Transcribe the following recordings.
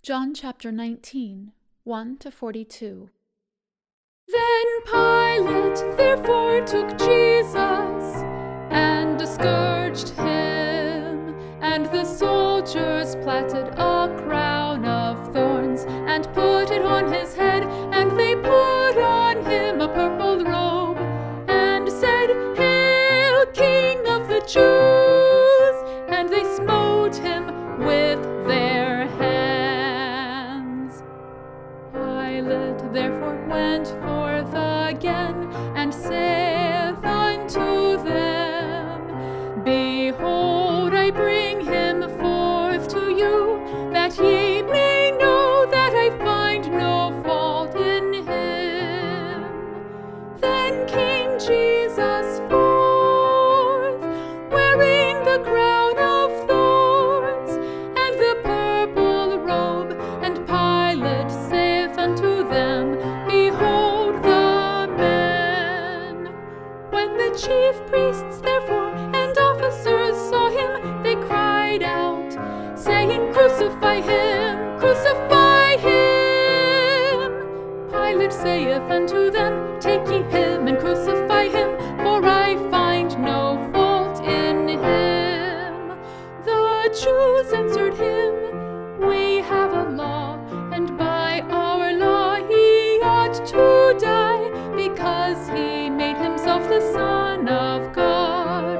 John chapter 19, 1-42. Then Pilate therefore took Jesus and scourged him, and the soldiers plaited a crown of thorns and put it on his head, and they put on him a purple robe and said, "Hail, King of the Jews!" And they smote him with their hands. Pilate therefore went forth again and saith unto them, "Behold, I bring him forth to you, that ye may know that I find no fault in him." Then came Jesus forth, wearing the crown of thorns and the purple robe, and Pilate saith unto them, "Behold the man." When the chief priests therefore and officers saw him, they cried out, saying, "Crucify him, crucify him." Pilate saith unto them, "Take ye him and crucify him, for I find no fault in him." The Jews answered him, "We have a law, and by our law he ought to die, because he made himself the Son of God."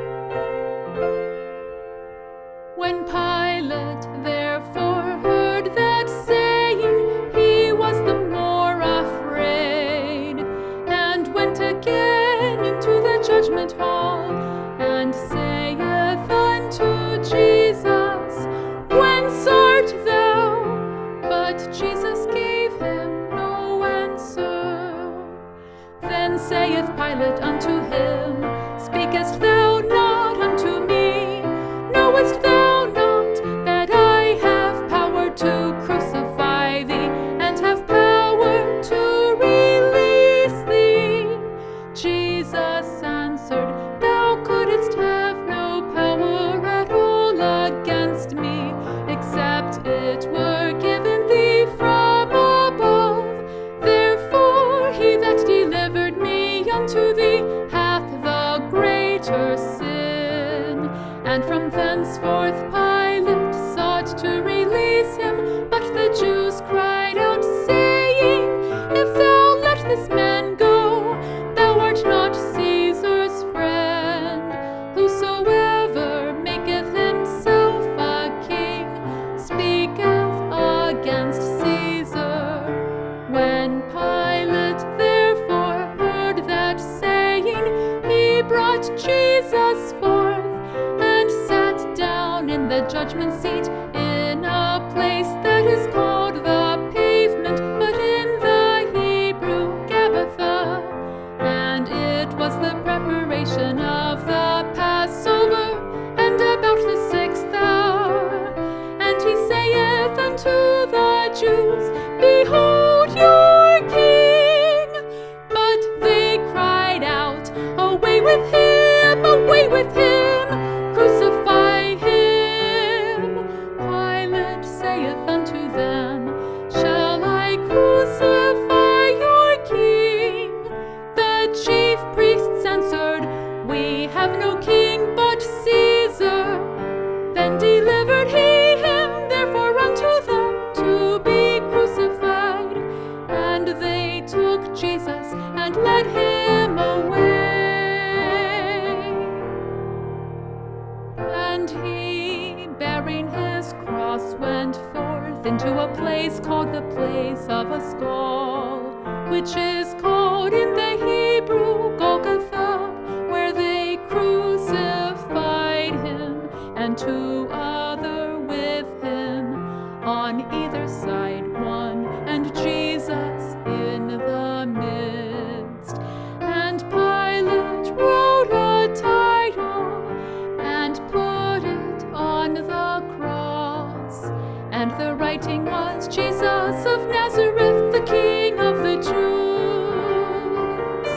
When Pilate therefore heard that saying, he was the more afraid, and went again into the judgment hall, and saith unto Jesus, "Whence art thou?" But Jesus gave him no answer. Then saith Pilate unto him, "Speakest thou not unto me? Knowest thou not that I have power to crucify thee, and have power to release thee?" Jesus answered, "Thou couldst have no power at all against me, except it were given thee from above. Therefore he that delivered me unto thee hath the greater sin." And from thenceforth Pilate sought to release him, but the Jews cried out, saying, "If thou let this man go, thou art not Caesar's friend. Whosoever maketh himself a king speaketh against Caesar." When Pilate therefore heard that saying, he brought Jesus forth, and sat down in the judgment seat in a place that is called the Pavement, but in the Hebrew Gabbatha. And it was the preparation of the Passover, and about the 6th hour. And he saith unto the Jews, "Behold your king!" But they cried out, "Away with him, away with him! Crucify him!" Pilate saith unto them, "Shall I crucify your king?" The chief priests answered, "We have no king but Caesar." Then delivered he him therefore unto them to be crucified. And they took Jesus and led him away. And he, bearing his cross, went forth into a place called the place of a skull, which is called in the Hebrew Golgotha, where they crucified him, and two other with him, on either side one, and Jesus in the midst. And Pilate wrote a title, and put it on the cross, and the writing was, "Jesus of Nazareth, the King of the Jews."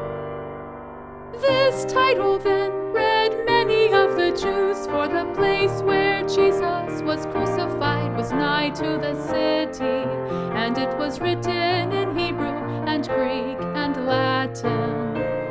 This title then read many of the Jews, for the place where Jesus was crucified was was nigh to the city, and it was written in Hebrew and Greek and Latin.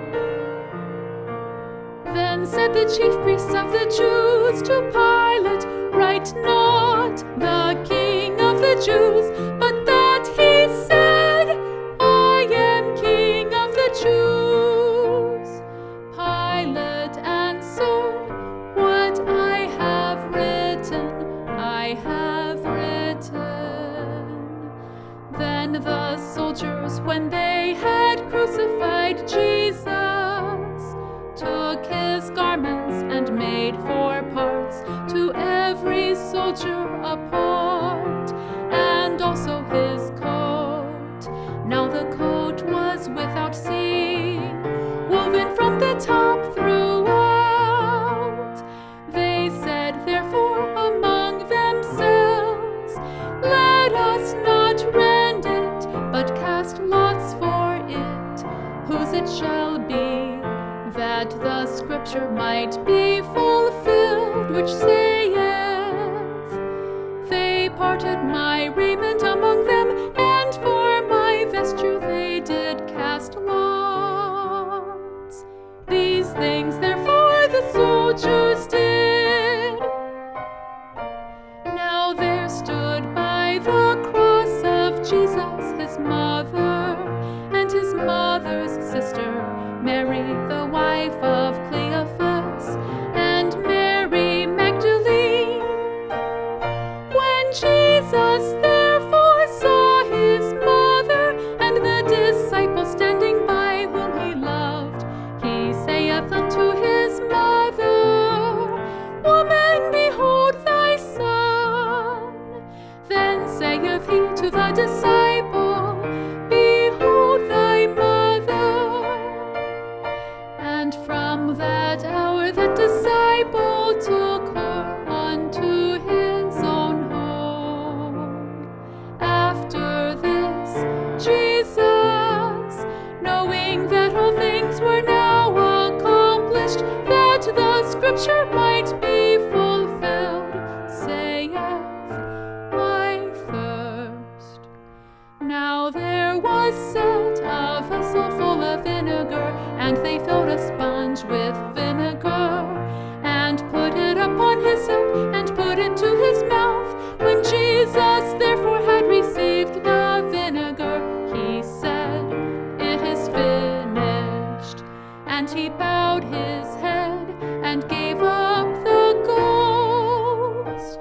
Then said the chief priests of the Jews to Pilate, "Write not the King of the Jews, but that he said, I am King of the Jews." Pilate answered, "What I have written, I have written." Then the soldiers, when they had crucified Jesus, took his garments and made 4 parts, to every soldier a part, and also his coat. Now the coat was without seam, woven from the top throughout. They said therefore among themselves, "Let us not rend it, but cast lots for it, whose it shall be, that the scripture might be fulfilled, which saith, They parted my raiment among them, and for my vesture they did cast lots." These things therefore the soldiers did. Now there stood by the cross of Jesus his mother, and his mother's sister, Mary, the wife of Cleophas, and Mary Magdalene. When Jesus therefore saw his mother and the disciple standing by whom he loved, he saith unto his mother, "Woman, behold thy son." Then saith he to the disciple, "Behold thy mother." And from that hour that disciple took her unto his own home. After this, Jesus, knowing that all things were now accomplished, that the scripture might be fulfilled, saith, "I thirst." Now there was set a vessel full of vinegar, and they filled a sponge with vinegar, and put it upon hyssop, and put it to his mouth. When Jesus therefore had received the vinegar, he said, "It is finished." And he bowed his head and gave up the ghost.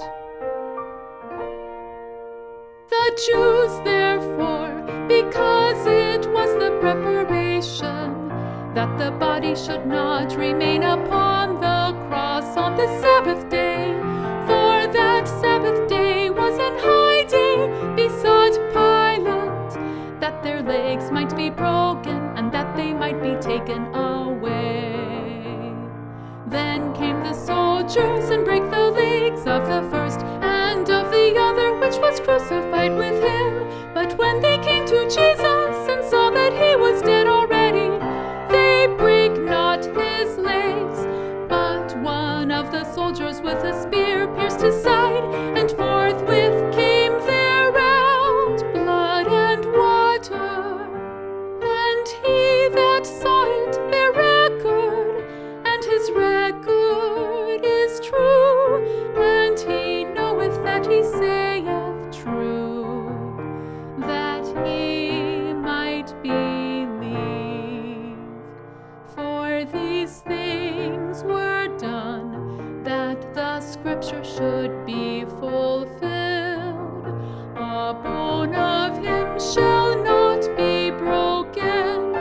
The Jews therefore, because it was the preparation that the body should not remain upon the cross on the Sabbath day, for that Sabbath day was an high day, besought Pilate that their legs might be broken, and that they might be taken away. Then came the soldiers and brake the legs of the first and of the other which was crucified with him. But when they came to Jesus and saw that he was dead already, they brake not his legs, but one of the soldiers with a spear pierced his side, and forthwith came there out blood and water. And he that saw it bare record, and his record is true, and he knoweth that he saith true, that he might believe. For these things were done, that the scripture should be fulfilled. A bone of him shall not be broken.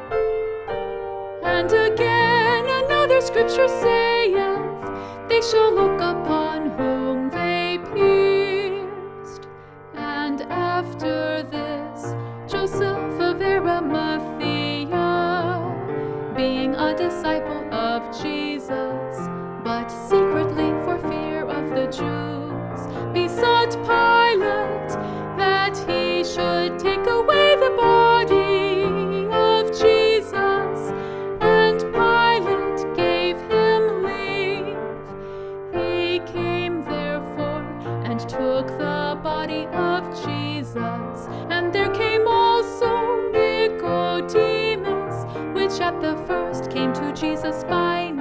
And again another scripture saith, They shall look upon whom they pierced. And after this, Joseph of Arimathea, being a disciple of Jesus, but secretly for fear of the Jews, besought Pilate that he should take away the body of Jesus. And Pilate gave him leave. He came therefore and took the of Jesus. And there came also Nicodemus, which at the first came to Jesus by